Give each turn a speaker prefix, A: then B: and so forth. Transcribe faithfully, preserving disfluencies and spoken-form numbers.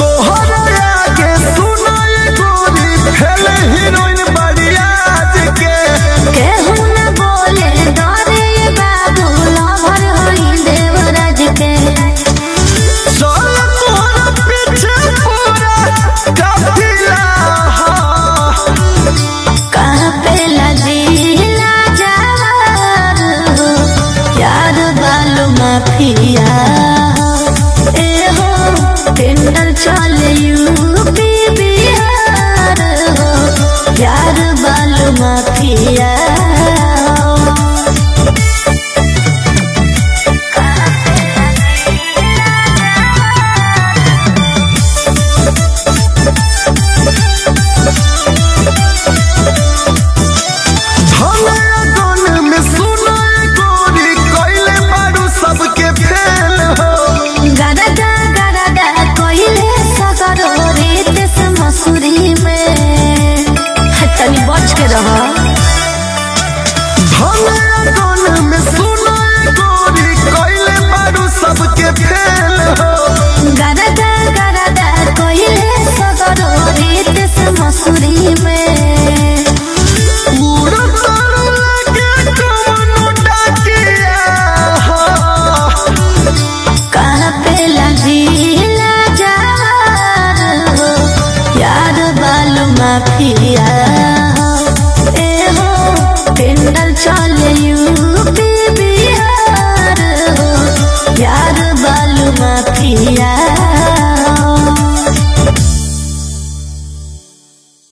A: Mafia ए हो tender चले UP Bihar हो यार बालू माफिया मसूरी में तनी बच के रहा
B: धन में सुना गोरी कोइले बारू सबके फेल हो
A: गरदा गरदा कोइले सगरो रीत से मसूरी में
B: उड़ तारू लगे कमनो डाकिया हो
A: कहाँ पे लजीला यार बालू माफिया ए हो टेंडर चले यूपी बिहार हो यार बालू माफिया।